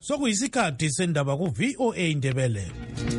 Sokuyisikhathi sendaba ku VOA Indebele.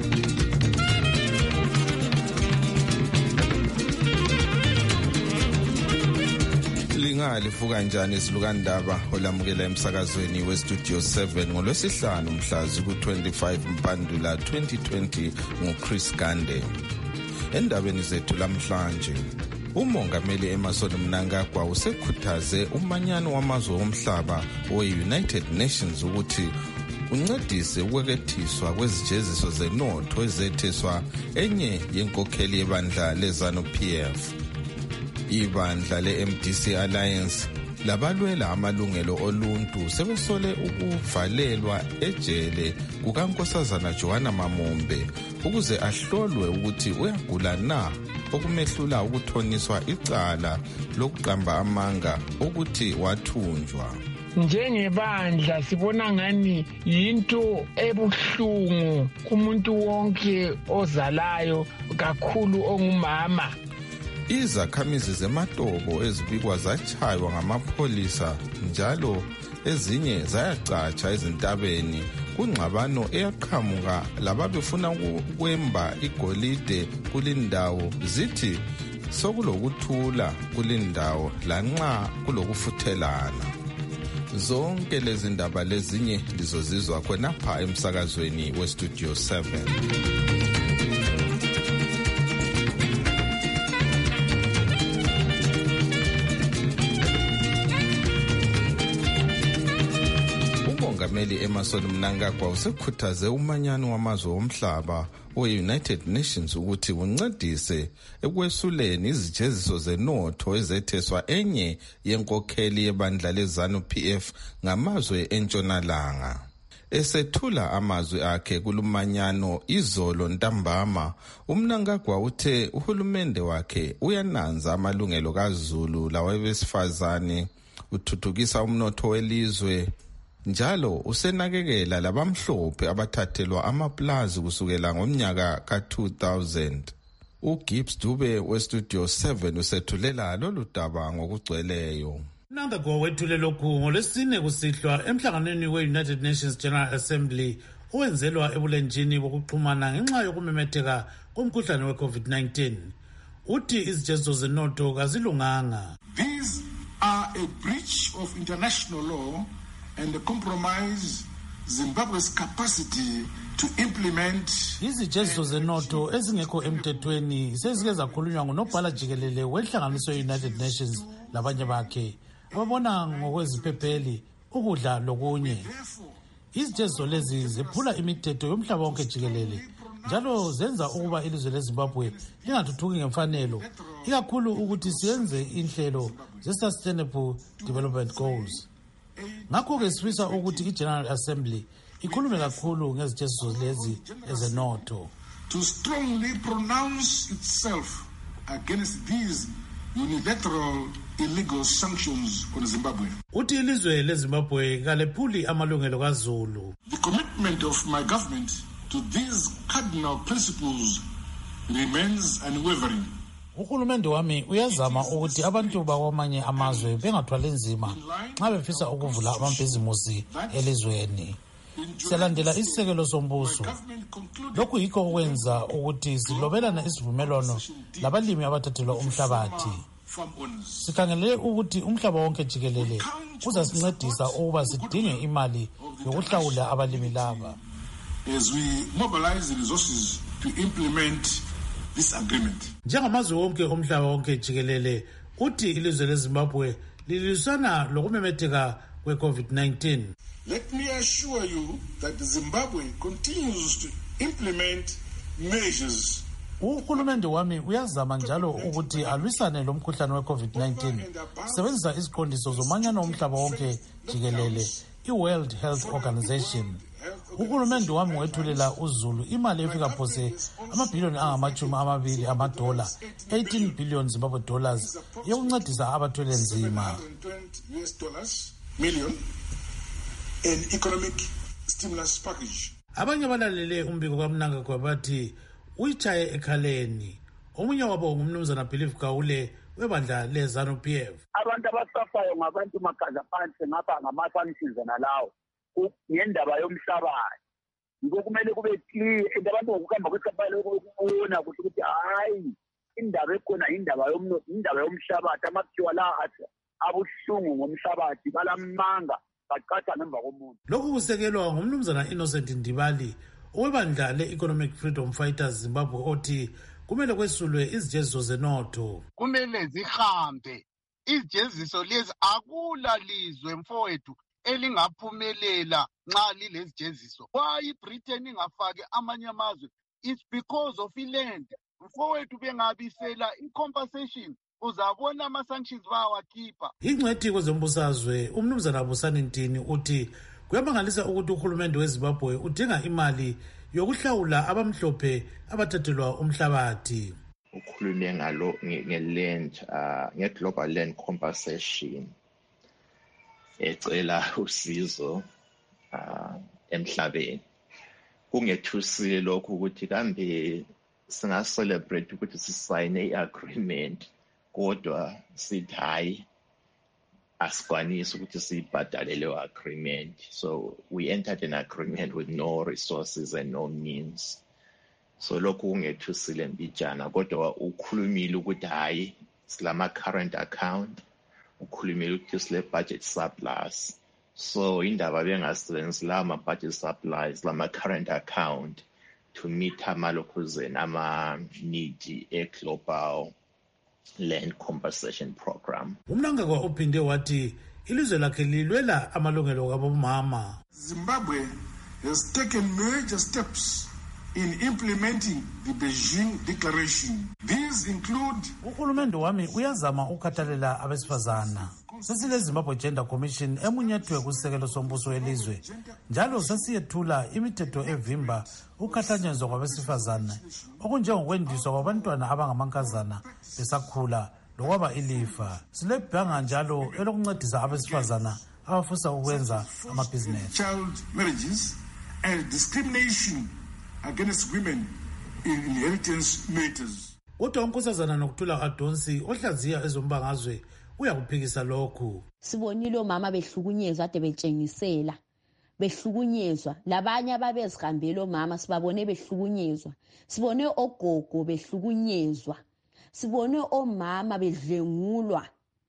Lingali fuka njani isilukandaba olamukela emsakazweni westudio 7 ngolwesihlanu mhlazi ku-25 Mpandula 2020 nguChris Gande. Endabeni zethu lamhlanje, umongameli Emmerson Mnangagwa usekhuthaze umanyano wamazwe omhlaba we-United Nations ukuthi uncedise ukwekethiswa kwezijeziso zenotho ezetheswa enye yenkokheli yebandla leZANU-PF. Ibandla le-MDC Alliance labalwela amalungelo oluntu sebesole ukuvalelwa ejele kukaNkosazana Joanna Mamombe ukuze ahlolwe ukuthi uyagula na, okumehlula ukuthoniswa icala lokuqamba amanga ukuthi wathunjwa. Njengebandla sibona ngani yinto ebuhlungu kumuntu wonke ozalayo, kakhulu ongumama. Izakhamizi zeMatobo ezibikwa zachaywa ngamapholisa njalo ezinye zayacatsha ezintabeni kungxabano eyaqhamuka lababefuna ukwemba igolide kulindawo, zithi sokulokuthula kulindawo lanxa kulokufuthelana. Zonke lezi ndaba lezinye lizozizwa khonapha emsakazweni westudio 7. Umongameli Emmerson Mnangagwa usekhuthaze umanyano wamazwe omhlaba we-United Nations ukuthi uncedise ekwesuleni izijeziso zenotho ezetheswa enye yenkokheli yebandla leZANU-PF ngamazwe entshonalanga. Esethula amazwi akhe kulumanyano izolo ntambama, uMnangagwa uthe uhulumende wakhe uyananza amalungelo kaZulu lawabesifazane, uthuthukisa umnotho welizwe, njalo usenakekela labamhlophe abathathelwa amaplazi kusukela ngomnyaka ka-2000. uGibbs Dube westudio 7 usethulela lolu daba ngokugcweleyo. Mnangagwa wethule lokhu ngolwesine kusihlwa emhlanganweni we-United Nations General Assembly owenzelwa ebulenjini bokuxhumana ngenxa yokumemetheka komkhuhlane we-COVID-19. Uthi izijeziso zenotho kazilunganga. These are a breach of international law and compromise Zimbabwe's capacity to implement. Izijeziso zenotho ezingekho emthethweni sezike zakhulunywa ngunobhala jikelele wenhlanganiso ye-United Nations labanye bakhe ababona ngokweziphepheli, ukudla lokunye. Izijeziso lezi ziphula imithetho yomhlaba wonke jikelele njalo zenza ukuba ilizwe leZimbabwe lingathuthuki ngemfanelo, ikakhulu ukuthi siyenze inhlelo ze-Sustainable Development Goals. Ngakho-ke sifisa ukuthi i-General Assembly ikhulume kakhulu ngezijeziso lezi ezenotho. To strongly pronounce itself against these unilateral illegal sanctions on Zimbabwe. Uthi ilizwe leZimbabwe kalephuli amalungelo kaZulu. The commitment of my government to these cardinal principles remains unwavering. Uhulumende wami uyazama ukuthi abantu bakwamanye amazwe bengathwali nzima nxa befisa ukuvula amabhizimusi elizweni. Siyalandela isisekelo sombuso. Lokhu yikho okwenza ukuthi silobelana isivumelwano labalimi abathathelwa umhlabathi. Sikhangelele ukuthi umhlaba wonke jikelele uzasincedisa ukuba sidinge imali yokuhlawula abalimi laba. As we mobilize the resources to implement this agreement. Njengamazwe wonke omhlaba wonke jikelele, uthi ilizwe leZimbabwe lilwisana lokumemetheka kwe-COVID-19. Let me assure you that Zimbabwe continues to implement measures. Uhulumende wami uyazama njalo ukuthi alwisane lomkhuhlane we-COVID-19 sebenzisa iziqondiso zomanyano omhlaba wonke jikelele, i-World Health Organization. Uhulumende wami wethulela uZulu imali efika phose amabhiliyoni angama-20 amadola, 18 billion Zimbabwe dollars, yokuncedisa abathwele nzima. Million in economic stimulus package. Abanye balalele umbiko kaMnangagwa bathi uyichaye ekhaleni. Omunye wabo ngumnumzana Believe Gawule webandla leZANU-PF. Abantu abasafayo ngabantu magaza phansi ngapha ngama-sanctions nalawo. ngendaba yomhlabathi. Yiko kumele kube clear abantu ngokuhamba kwesikhathi lokubona ukuthi hayi indaba ekhona indaba yomhlabathi amakhiwa la abuhlungu ngomhlabathi balamanga baqatha ngemva komuntu. Lokhu kusekelwa ngumnumzana Innocent Ndibali owebandla le-Economic Freedom Fighters Zimbabwe othi kumele kwesulwe izijeziso zenotho. Kumele zihambe izijeziso lezi, akula lizwe mfowethu elingaphumelela nxa lilezijeziso. Why iBritain ingafaki amanye amazwe? It's because of iland. Mfowethu bengabisela i-compensation uzabona ama-sanctions bayawakhipha. Ingcwethi kwezombusazwe umnumzana Busani Ntini uthi kuyamangalisa ukuthi uhulumende weZimbabwe udinga imali yokuhlawula abamhlophe abathathelwa umhlabathi. Ukhulume ngalo ngeland nge-global land compensation ecela usizo emhlabeni. Kungethusile lokhu ukuthi kambe singa-celebrate ukuthi sisayine i-agreement kodwa sithi hayi asikwanisi ukuthi siyibhadale leyo agreement. So we entered an agreement with no resources and no means. So lokhu kungethusile mbijana kodwa ukhulumile ukuthi hayi silama current account, ukhulumile ukuthi sile budget surplus. So indaba bengasebenzisi lama budget surplus lama current account to meet amalokhuzeni ama-need e-global land compensation program. Umnangagwa uphinde wathi ilizwe lakhe lilwela amalungelo kabomama. Zimbabwe has taken major steps in implementing the Beijing Declaration. These include uhulumende wami uyazama ukukhathalela abesifazana. Sesile Zimbabwe Gender Commission emunyethwe kusekelo sombuso welizwe. Njalo sesiyethula imithetho evimba ukukhahlanyezwa kwabesifazana okunjengokwendiswa kwabantwana abangamankazana besakhula lokwaba ilifa. Silebhanga njalo elokuncedisa abesifazana abafisa ukwenza amabhizinesi. Child marriages and discrimination against women in inheritance matters. Kodwa unkosazana nokuthula Adonsi ohlaziya ezombangazwe uyakuphikisa lokhu. Sibonile omama behlukunyezwa ade betshengisela behlukunyezwa, labanye ababezihambela omama sibabone behlukunyezwa, sibone ogogo behlukunyezwa, sibone omama bedlengulwa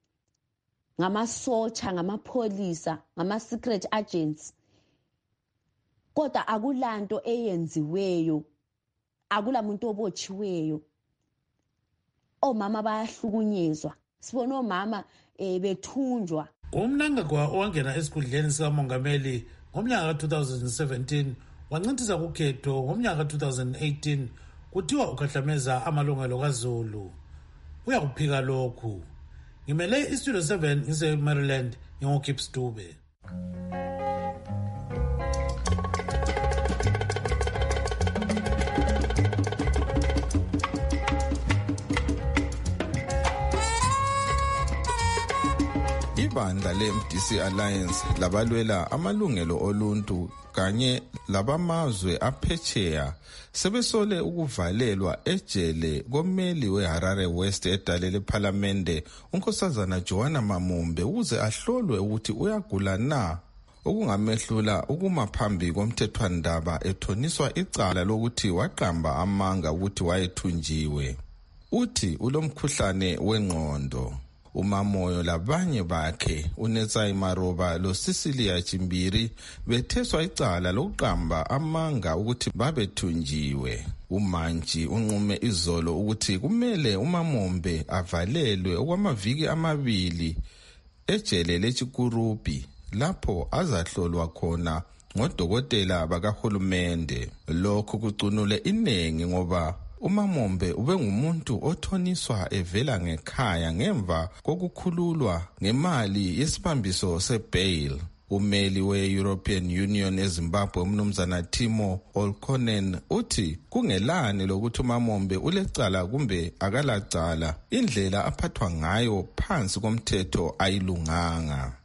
ngamasotsha, ngamapholisa, ngama-secret agents. Kodwa akulanto eyenziweyo, akula muntu obotshiweyo. Omama bayahlukunyezwa, sibone omama bethunjwa. Umnangagwa owangena esikhundleni sikamongameli ngomnyaka ka-2017 wancintisa kukhetho ngomnyaka ka-2018 kuthiwa ukhahlameza amalungelo kaZulu. Uyakuphika lokhu. Ngimele iStudio 7 ngise-Maryland ngingokhips Dube. Ibandla le-MDC Alliance labalwela amalungelo oluntu kanye labamazwe aphetsheya sebesole ukuvalelwa ejele komeli weHarare West edale lephalamende unkosazana Joanna Mamumbe ukuze ahlolwe ukuthi uyagula na, okungamehlula ukuma phambi komthethwandaba ethoniswa icala lokuthi waqamba amanga ukuthi wayethunjiwe. Uthi ulomkhuhlane wengqondo. Umamoyo labanye bakhe uNetsai Maroba loCecilia Chimbiri betheswa icala lokuqamba amanga ukuthi babethunjiwe. Umanji unqume izolo ukuthi kumele uMamombe avalelwe okwamaviki amabili ejele leChikurupi lapho azahlolwa khona ngodokotela bakahulumende. Lokhu kucunule inengi ngoba uMamombe ubengumuntu othoniswa evela ngekhaya ngemva kokukhululwa ngemali yesibambiso sebail. Umeli we-European Union eZimbabwe umnumzana Timo Olkonen uthi kungelani lokuthi uMamombe ulecala kumbe akalacala, indlela aphathwa ngayo phansi komthetho ayilunganga.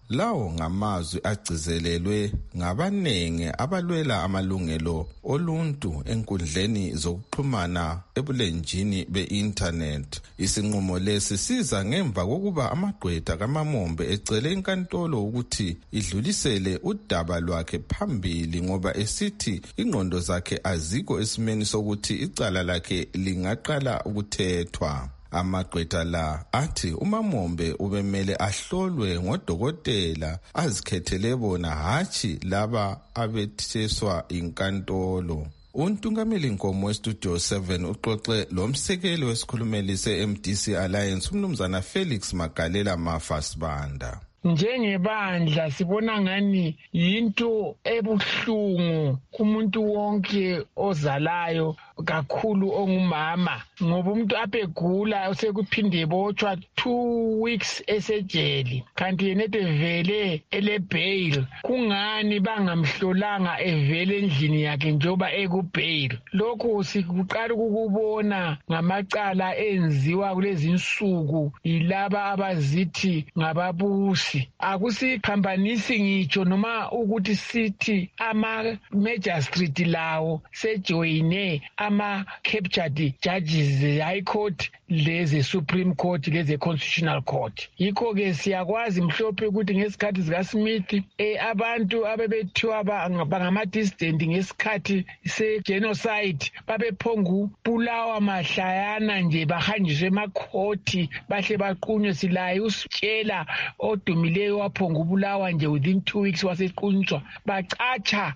Lawo ngamazwi agcizelelwe ngabanenge abalwela amalungelo oluntu enkundleni zokuxhumana ebulenjini be-internet. Isinqumo lesi siza ngemva kokuba amagqwetha kaMamombe ecele inkantolo ukuthi idlulisele udaba lwakhe phambili ngoba esithi ingqondo zakhe azikho esimeni sokuthi icala lakhe lingaqala ukuthethwa. Amagqwetha la athi uMamombe ubemele ahlolwe ngodokotela azikhethele bona hatshi laba abetheswa inkantolo. Untungameli Nkomo weStudio 7 uxoxe lomsekeli wesikhulumeli se-MDC Alliance umnumzana Felix Magalela Mafasibanda. Njengebandla sibona ngani yinto ebuhlungu kumuntu wonke ozalayo kakhulu ongumama ngoba umuntu apegula sekuphinde botshwa 2 weeks esejeli kanti yena evele ele-bail. Kungani bangamhlolanga evele endlini yakhe njengoba ekubail? Lokhu sikuqala ukubona ngamacala enziwa kulezi insuku yilaba abazithi ngababusi. Akusiphambanisi ngitsho noma ukuthi sithi ama-magistrate lawo sejoyine ama-captured judges high court leze Supreme Court leze Constitutional Court. Yikho-ke siyakwazi mhlophe ukuthi ngesikhathi zikaSmith abantu abebethiwa bangama-dissident ngesikhathi se-genocide babephongu bulawa mahlayana nje bahanjiswe emakhoti bahle baqunywe. Silaye usitshela odumileyo waphongu bulawa nje within 2 weeks wasequnjwa bacatsha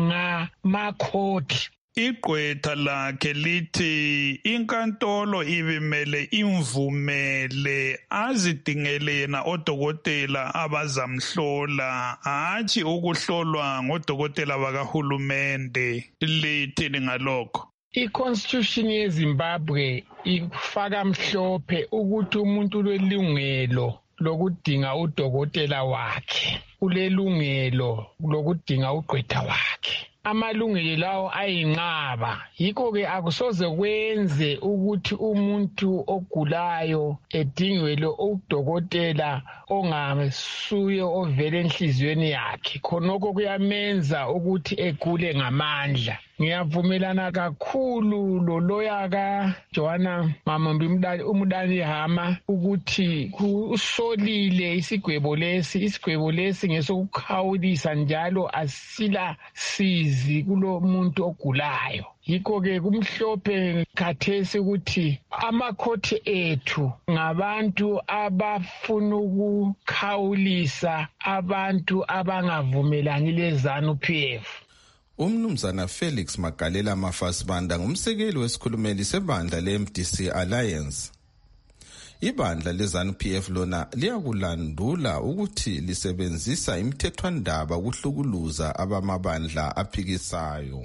ngamakhoti. Igqwetha lakhe lithi inkantolo ibimele imvumele azidingele yena odokotela abazamhlola hatshi ukuhlolwa ngodokotela bakahulumende. Lithini ngalokho? I-Constitution yeZimbabwe ifaka mhlophe ukuthi umuntu ulelungelo lokudinga udokotela wakhe, ulelungelo lokudinga ugqwetha wakhe. Amalungelo lawo ayinqaba. Yikho-ke akusoze kwenze ukuthi umuntu ogulayo edingelwe udokotela ongasuye ovela enhliziyweni yakhe. Khonokho kuyamenza ukuthi egule ngamandla. Ngiyavumelana kakhulu loloya kaJohana Mamombe umdani hama ukuthi usolile isigwebo lesi ngesokukhawulisa njalo asila sizi kulo muntu ogulayo. Yikho-ke kumhlophe khathesi ukuthi amakhoti ethu ngabantu abafuna ukukhawulisa abantu abangavumelani leZANU-PF. Umnumzana Felix Magalela Mafasibanda ngumsekeli wesikhulumeli sebandla le-MDC Alliance. Ibandla leZANU-PF lona liyakulandula ukuthi lisebenzisa imithethwandaba ukuhlukuluza abamabandla aphikisayo.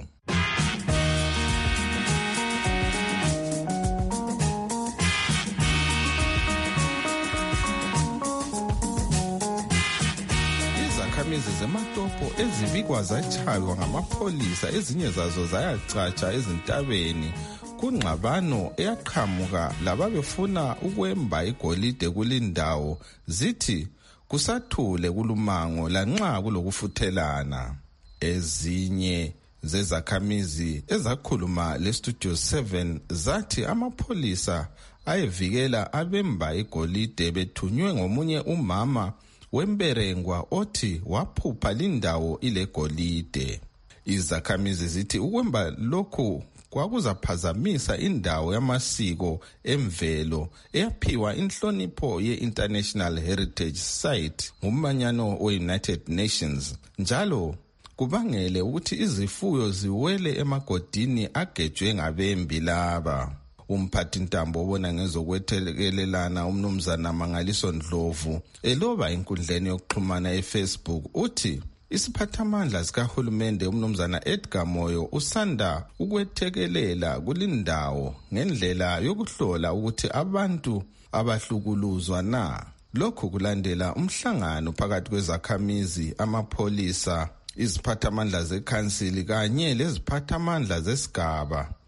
Izakhamizi zeMatopo ezibikwa zachaywa ngamapholisa ezinye zazo zayacatsha ezintabeni kungxabano eyaqhamuka lababefuna ukwemba igolide kulindawo zithi kusathule kulumango lanxa kulokufuthelana. Ezinye zezakhamizi ezakhuluma leStudio 7 zathi amapholisa ayevikela abemba igolide bethunywe ngomunye umama wemberengwa othi waphupha lindawo ilegolide. Izakhamizi zithi ukwemba lokhu kwakuzaphazamisa indawo yamasiko emvelo eyaphiwa inhlonipho ye-International Heritage Site ngumanyano we-United Nations, njalo kubangele ukuthi izifuyo ziwele emagodini agejwe ngabembi laba. Umphathintambo obona ngezokwethekelelana umnumzana Mangaliso Ndlovu eloba inkundleni yokuxhumana eFacebook uthi isiphathamandla sikahulumende umnumzana Edgar Moyo usanda ukwethekelela kulindawo ngendlela yokuhlola ukuthi abantu abahlukuluzwa na. Lokhu kulandela umhlangano phakathi kwezakhamizi, amapholisa, iziphathamandla zekhansili kanye leziphathamandla zesigaba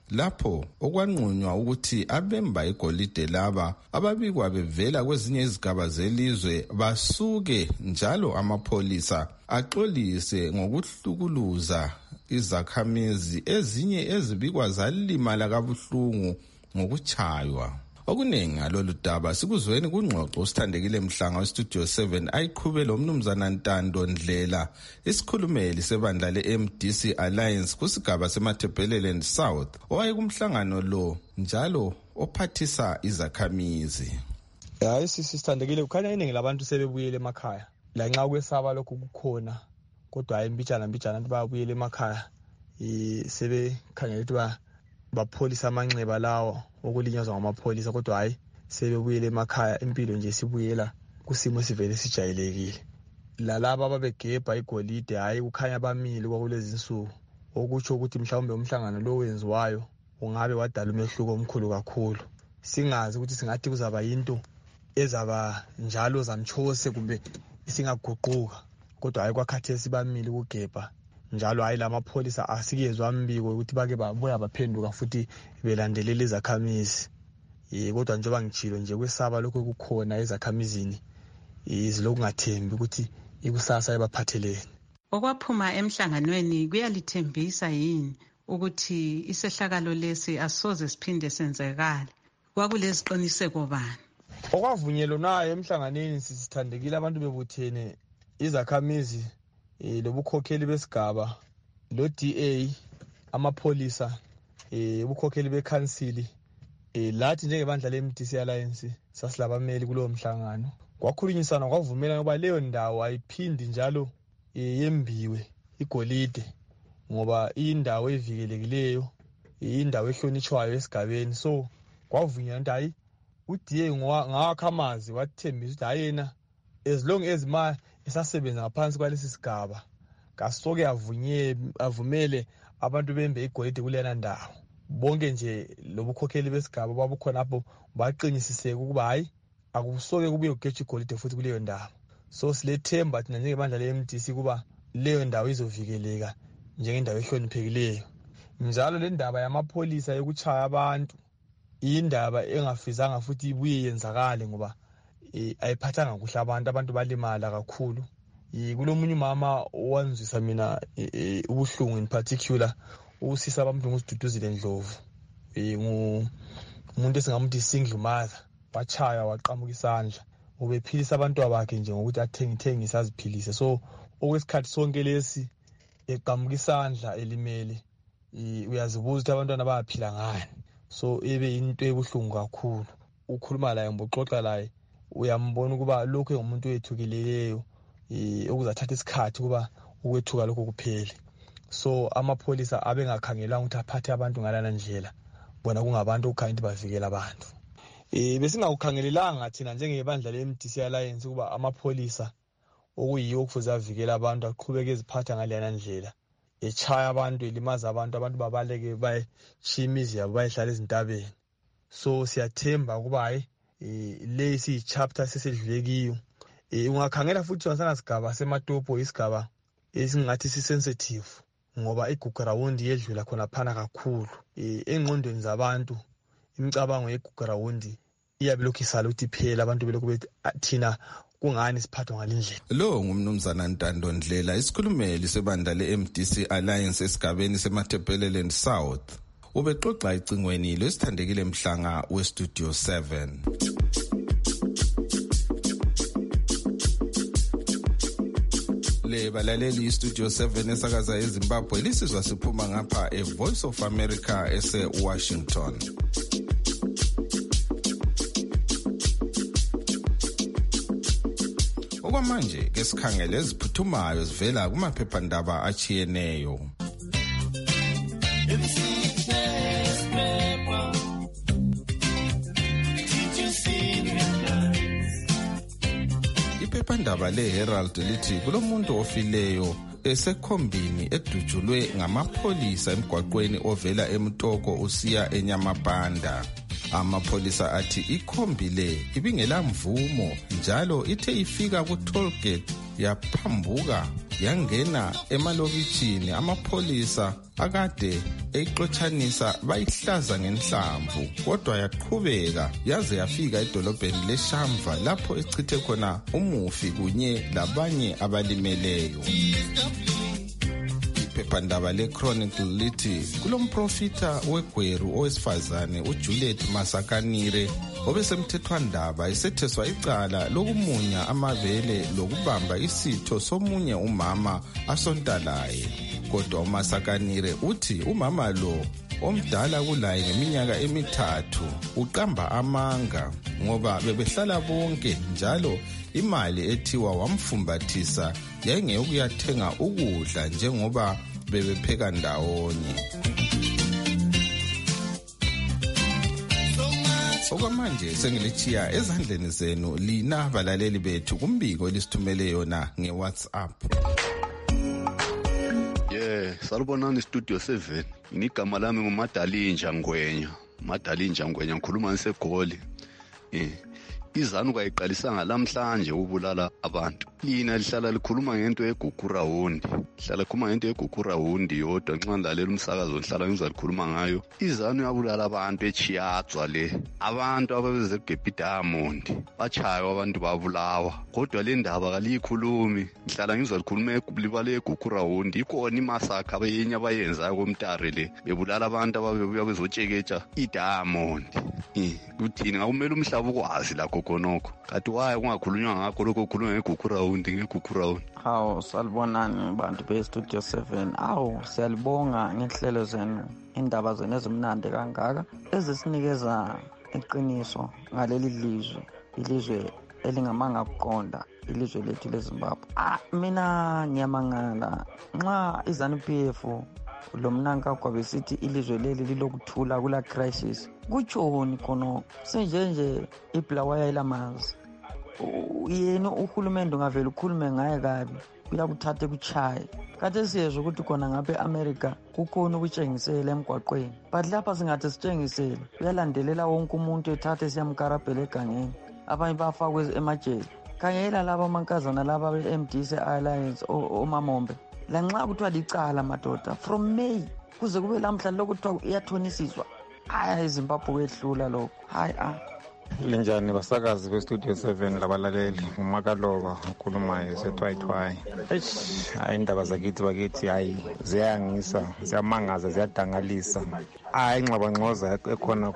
lapho okwanqunywa ukuthi abemba igolide laba ababikwa bevela kwezinye izigaba zelizwe basuke, njalo amapholisa axolise ngokuhlukuluza izakhamizi ezinye ezibikwa zalimala kabuhlungu ngokutshaywa. Okuningi ngalolu daba sikuzweni kungxoxo usithandekile Mhlanga westudio 7 ayiqhube lo mnumzana Ntando Ndlela, isikhulumeli sebandla le-MDC Alliance kusigaba seMatabeleland South, owayekumhlangano lo njalo ophathisa izakhamizi. Hayi sisithandekile, kukhanya iningi labantu sebebuyele emakhaya lanxa kwesaba lokhu kukhona, kodwa hayi mbijana abantu bayabuyela emakhaya. Sebekhangela ukuthi bapholisa amanxeba lawo okulinyazwa ngamapholisa, kodwa hayi sebebuyele emakhaya. Impilo nje sibuyela kusimo sivele sijayelekile. Lalaba ababegebha igolide hayi kukhanya bamile kwakulezi insuku, okutsho ukuthi mhlawumbe umhlangano lo wenziwayo ungabe wadala umehluko omkhulu kakhulu. Singazi ukuthi singathi kuzaba yinto ezaba njalo zamchose kumbe isingaguquka, kodwa hayi kwakhathesi bamile ukugebha njalo. Hayi lamapholisa asikezwa mbiko ukuthi bake babuya baphenduka futhi belandelela izakhamizi. Kodwa njengoba ngitshilo nje kwesaba lokho kukhona ezakhamizini, izilokungathembi ukuthi ikusasa ebaphatheleni. Okwaphuma emhlanganweni kuyalithembisa yini ukuthi isehlakalo lesi asoze siphinde senzekale? Kwakuleziqiniseko bani? Okwavunyelwa nayo emhlanganweni sisithandekile abantu bebuthene, izakhamizi, lobukhokheli besigaba, lo DA, amapholisa, ubukhokheli bekhansili, lathi njengebandla le-MDC Alliance sasilabameli kulowo mhlangano. Kwakhulunyisana kwavumela ngoba leyo ndawo ayiphindi njalo yembiwe igolide, ngoba indawo evikelekileyo, indawo ehlonitshwayo esigabeni. So kwavunyelwa ukuthi hayi uDA ngawakha amazi wathembisa ukuthi hayi yena as long as ma esasebenza ngaphansi kwalesi sigaba kasoke avumele abantu bembe igolide kulena ndawo. Bonke nje lobukhokheli besigaba babukhona lapho baqinisiseke ukuba hayi akusoke kubuye kugeje igolide futhi kuleyo ndawo. So silethemba thina njengebandla le-MDC kuba leyo ndawo izovikeleka njengendawo ehloniphekileyo. Njalo le ndaba yamapholisa yokuchaya abantu indaba engafizanga futhi ibuye yenzakale ngoba ayiphathanga kuhle abantu balimala kakhulu. Kulomunye umama owanzisa mina ubuhlungu in particular, usisa abantu ngosiDuduzile Ndlovu, umuntu esingamuthi single mother, wachaya waqamuka isandla. Ubephilisa abantu bakhe nje ngokuthi athengithengise aziphilise. So okwesikhathi sonke lesi eqamuka isandla elimele, uyazibuza ukuthi abantwana bayaphila ngani. So ebe into ebuhlungu kakhulu. Ukhuluma laye ngoxoxa laye uyambona ukuba lokho engumuntu wethukileyo, okuzathatha isikhathi kuba ukwethuka lokho kuphele. So amapholisa abengakhangelanga ukuthi aphathe abantu ngalana ndlela, bona kungabantu okukhanya ukuthi bavikela abantu. Besingakukhangelelanga thina njengebandla le-MDC Alliance ukuba amapholisa okuyiwo okufuze avikela abantu aqhubeke eziphatha ngalena ndlela, echaya abantu, elimaza abantu babaleke bayishiya imizi yabo bayehlala ezintabeni. So siyathemba ukuba hayi lesi chapter sesedlule kiyo. Ungakhangela futhi wasangasigaba seMatopo, isigaba esingathi sisensitive ngoba igugurawundi yedlula khona phana kakhulu. Engqondweni zabantu imicabango yegugurawundi iyabe lokhu isala ukuthi phela abantu belokhu bethi thina kungani siphathwa ngalindlela. Lo ngumnumzana Ntando Ndlela, isikhulumeli sebandla le-MDC Alliance esigabeni seMatabeleland South, ubexoxa icingweni lesithandekile Mhlanga westudio 7. Le balaleli istudio 7 esakaza eZimbabwe, lisizwa siphuma ngapha eVoice of America ese-Washington. Okwamanje ke sikhangele eziphuthumayo zivela kumaphephandaba achiyeneyo. Iphephandaba le-Herald lithi kulomuntu ofileyo esekhombini edutshulwe ngamapholisa emgwaqweni ovela eMtoko usiya eNyamabanda. Amapholisa athi ikhombi le ibingela mvumo njalo ithe ifika ku-toll gate yaphambuka yangena emalokitshini. Amapholisa akade eyixotshanisa bayihlaza ngenhlamvu, kodwa yaqhubeka yaze yafika edolobheni leShamva lapho echithe khona umufi kunye labanye abalimeleyo. Iphephandaba le-Chronicle lithi kulomprofita wegweru owesifazane uJuliet Masakanire obesemthethwandaba esetheswa icala lokumunya amabele lokubamba isitho somunye umama asonta laye. Kodwa uMasakanire uthi umama lo omdala kulaye ngeminyaka emithathu uqamba amanga ngoba bebehlala bonke njalo imali ethiwa wamfumbathisa yayingeyokuyathenga ukudla njengoba bebepheka ndawonye. Okwamanje sengilichiya ezandleni zenu lina balaleli bethu kumbiko elisithumele yona ngeWhatsApp. Salubonani Studio 7. Inigama lami nguMadalinja Ngwenya. Madalinja Ngwenya ngikhuluma ngisegoli. Izanu kayiqalisa ngalamhlanje ubulala abantu. Lina lihlala likhuluma ngento yeGugurawundi. Lihlala likhuluma ngento yeGugurawundi yodwa nxa nilalela umsakazo lihlala ngizalikhuluma ngayo. Izanu yabulala abantu eChiyadzwa le. Abantu ababeze eGebhi Diamond bachaywa abantu babulawa. Kodwa le ndaba kaliyikhulumi. Lihlala ngizalikhuluma libale yeGugurawundi. Ikhona imasakha abayenye abayenza koMtare le. Bebulala abantu ababebuya bezotsheketsha iDiamond. Kuthini akumele umhlaba ukwazi lakho khonokho. Kanti waye kungakhulunywa ngakho lokho kukhulunywa ngeGugurawundi. Hawu salibonani bantu beStudio 7. Siyalibonga ngenhlelo zenu, indaba zenu ezimnandi kangaka ezisinikeza iqiniso ngaleli ilizwe elingamanga kuqonda, ilizwe lethu leZimbabwe. Mina ngiyamangala nxa iZANU-PF lo mnanka kwabesithi ilizwe leli lilokuthula kula crisis. Kutshoni khona senjenje iBulawayo ilamanzi. Yena uhulumende ungavela ukhulume ngaye kabi uyakuthatha kuchaye. Kade siyezwe ukuthi khona ngabe America kukhona ukutshengisela emgwaqweni, but lapha singathi sitshengisele uyalandelela wonke umuntu ethathe siyamkarabhela egangeni, abanye bafakwe emajele. Khangela laba amankazana laba be-MDC Alliance omamombe lanxa kuthiwa licala madoda from May kuze kube lamhla lokuthiwa iyathonisiswa. eZimbabwe kwehlula lokho. Linjani basakazi beStudio 7 labalaleli, uMakaloba ukhulumayo setwayitwayi. Indaba zakithi hayi ziyangisa, ziyamangaza, ziyadangalisa. Ingxabangxoza ekhona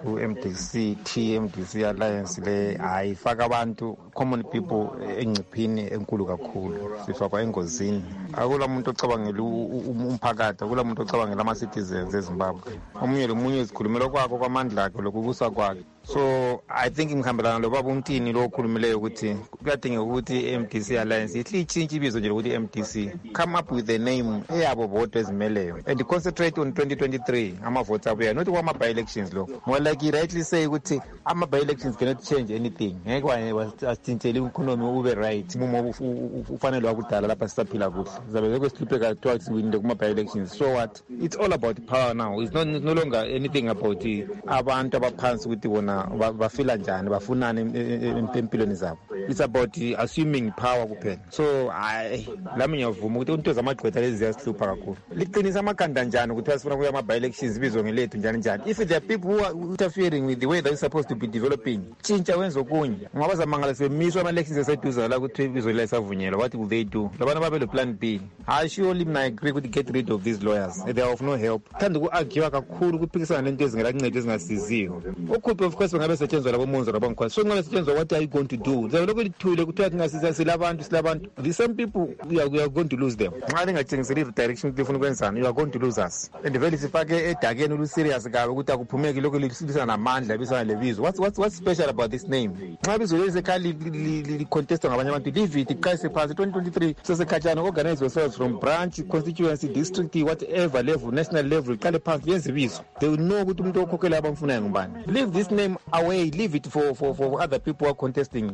ku-MDC Alliance le ayifaka abantu common people engciphini enkulu kakhulu, sifakwa engozini. Akula muntu ocabangela umphakathi, akula muntu ocabangela ama-citizens eZimbabwe. Omunye lomunye izikhulumelo kwakho kwamandla akhe lokubusa kwakhe. So I think ngihambelana lo baba uMtini lo okhulumileyo ukuthi kuyadingeka ukuthi MDC Alliance ihlintshe ibizo nje lokuthi MDC, come up with a name eyabo bodwa ezimeleyo and concentrate on 2023 ama-votes abuya, not kwama-by-elections lo. More like you rightly say ukuthi ama-by-elections cannot change anything. Ngeke wasithintshele economy ube right uma ufanele wakudala lapha sisaphila kuhle. Zabe lokho sihlupheka kuthiwa siwinile kuma-by-elections. So what? It's all about power now. It's no longer anything about abantu abaphansi ukuthi bona bafila njani bafunana empilweni zabo. It's about assuming power kuphela. So lami ngiyavuma ukuthi into zamagqwetha lezi ziyasihlupha kakhulu. Liqinisa amakhanda njani ukuthi asifuna kuya ama-by-elections ibizwe ngelethu njani. If there are people who are interfering with the way that is supposed to be developing, tshintsha wenza okunye. Ngoba zamangala semiswa ama-elections eseduze la ukuthi ibizwe la isavunyelwa. What will they do? Labana babe lo plan B. I surely agree with get rid of these lawyers. They are of no help. Thanda uku-argue kakhulu ukuphikisana nento ezingelanceda ezingasiziyo. Okhuphe of course ngabe setshenzwa labo monzo labo ngikhona. So ngabe setshenzwa what are you going to do? Zabe lokho lithule kuthiwa ngasiza silabantu. The same people we are going to lose them. Nxa lingatshengiseli redirection lifuna ukwenzana, you are going to lose us. And vele sifake edakeni ulu-serious kabe ukuthi akuphumeki lokho lisibisa namandla libisana lebizo. What's special about this name? Nxa ibizo lelisekhaya li-contestwa ngabanye abantu, leave it, iqayise phansi. 2023 sesekhatshana organize yourselves from branch, constituency, district, whatever level, national level, iqale phansi yenze ibizo. They will know ukuthi umuntu okhokhela abamfunayo ngubani. Leave this name away, leave it for other people who are contesting.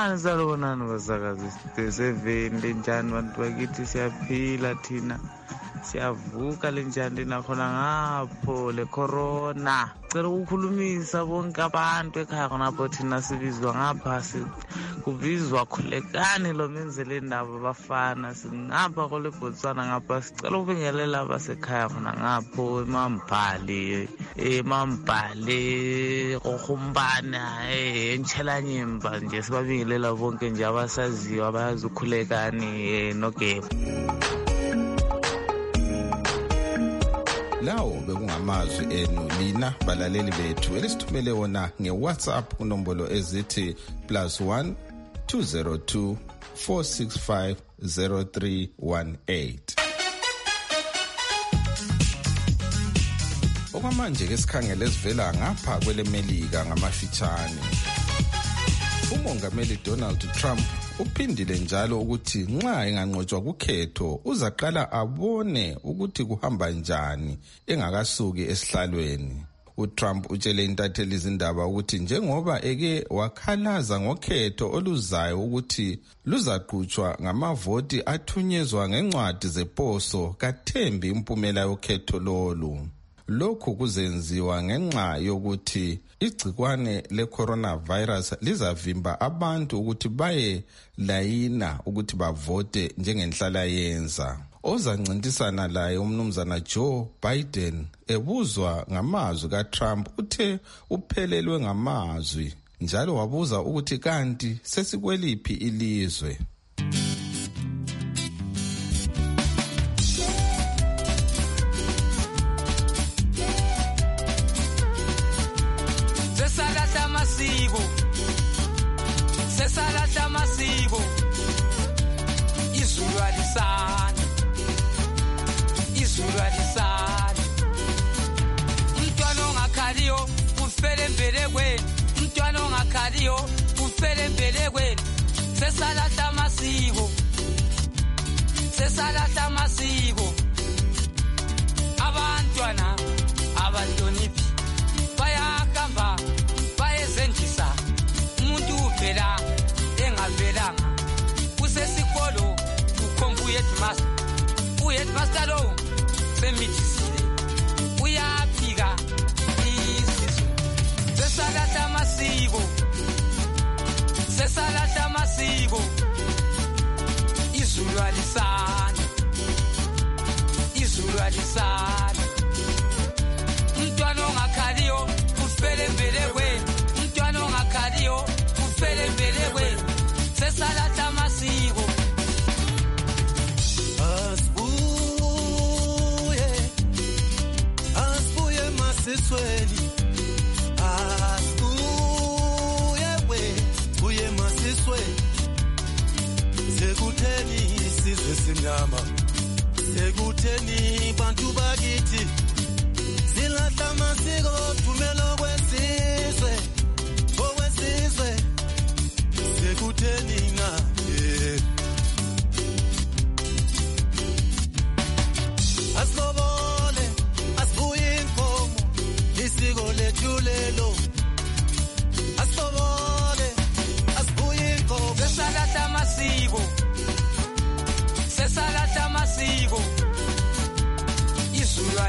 Salubonani basakazi Studio 7, linjani bantu bakithi, siyaphila thina. siyavuka linjani nakhona ngapho le corona. Cela ukukhulumisa bonke abantu ekhaya khonapho thina sibizwa ngapha kubizwa Khulekani lo menzele indaba abafana singapha kole Botswana ngapha sicela ubingelela abasekhaya khona ngapho Mambhale Gogumbana eNchelanyimba nje sibabingelela bonke nje abasaziyo abayazi uKhulekani noGebo. Lawo bekungamazwi enu lina balaleli bethu elisithumele wona ngeWhatsApp kunombolo ezithi +1 202 465 0318. Okwamanje ke sikhangele sivela ngapha kwelemelika ngamafitshane. Umongameli Donald Trump uphindile njalo ukuthi nxa enganqotshwa kukhetho uzaqala abone ukuthi kuhamba njani engakasuki esihlalweni. uTrump utshele intatheli izindaba ukuthi njengoba eke wakhalaza ngokhetho oluzayo ukuthi luzaqhutshwa ngamavoti athunyezwa ngencwadi zeposo kathembi impumela yokhetho lolu. Lokhu kuzenziwa ngenxa yokuthi igcikwane le-coronavirus lizavimba abantu ukuthi baye layina ukuthi bavote njengenhlala yenza. Ozancintisana laye umnumzana Joe Biden ebuzwa ngamazwi kaTrump uthe uphelelwe ngamazwi njalo wabuza ukuthi kanti sesikweliphi ilizwe. Sesalahla masiko izulu alisana umntwana ongakhaliyo ufele mbelekweni umntwana ongakhaliyo ufele mbelekweni sesalahla masiko abantwana abahloniphi bayahamba bayezendisa umuntu uvela engavelanga kusesikolo ukhomba uheadmaster lo semithile uyaphika isizo sesalahla masiko izulu alisana umntwana ongakhaliyo ufele mbelekweni umntwana ongakhaliyo ufele mbelekweni sesalahla masiko. Asibuye masisweni buye masisweni sekutheni isizwe simnyama sekutheni bantu bakithi silahla masiko thumelo kwesizwe sekutheni asobole asibuye inkomo isiko lethu lelo asobole asibuye inkomo sesalahla masiko izulu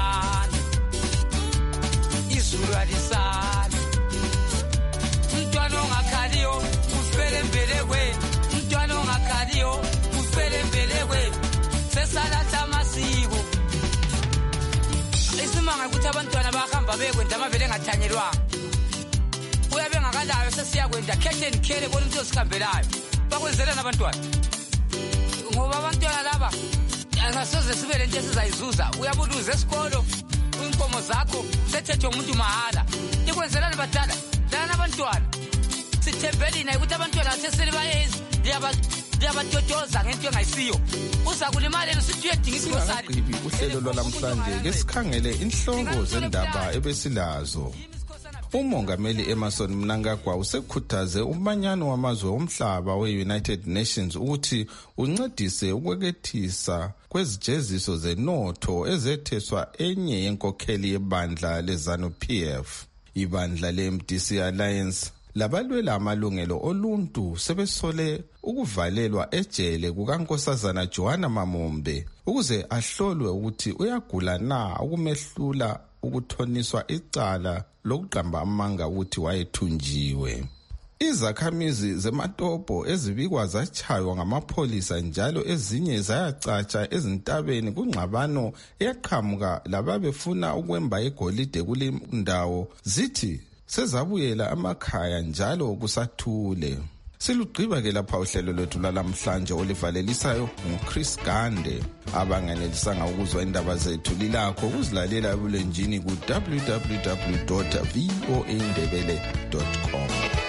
alisana umntwana ongakhaliyo ufele mbelekweni umntwana ongakhaliyo ufele mbelekweni sesalahla masiko. Isimanga ukuthi abantwana bahamba bekwenza amavele engathanyelwanga uyabe ngakalayo sesiyakwenza khetheni khele bona umuntu osikhambelayo bakwenzelana abantwana ngoba abantwana laba angasoze sibe lento esizayizuza uyabuduza esikolo inkomo zakho sethethwe umuntu mahala ikwenzelana badala lana abantwana sithembelina ukuthi abantwana sesele bayezi liyabatotoza ngento engayisiyo uza kulimalela sithi uyedinga isikosari. Uhlelo lwalamhlanje ke sikhangele inhloko zendaba ebesilazo. Umongameli Emmerson Mnangagwa usekhuthaze umanyano wamazwe omhlaba we-United Nations ukuthi uncedise ukwekethisa kwezijeziso zenotho ezetheswa enye yenkokheli yebandla leZANU-PF. Ibandla le-MDC Alliance labalwela amalungelo oluntu sebesole ukuvalelwa ejele kukaNkosazana Joanna Mamombe ukuze ahlolwe ukuthi uyagula na ukumehlula ukuthoniswa icala lokuqamba amanga ukuthi wayethunjiwe. Izakhamizi zeMatopo ezibikwa zachaywa ngamapholisa njalo ezinye zayacatsha ezintabeni kungxabano eyaqhamuka lababefuna ukwemba igolide kule ndawo zithi sezabuyela amakhaya njalo kusathule. Silugqiba ke lapha uhlelo lwethu lalamhlanje olivalelisayo nguChris Gande. Abanganelisanga ukuzwa indaba zethu lilakho ukuzilalela ebulenjini ku www.voaindebele.com.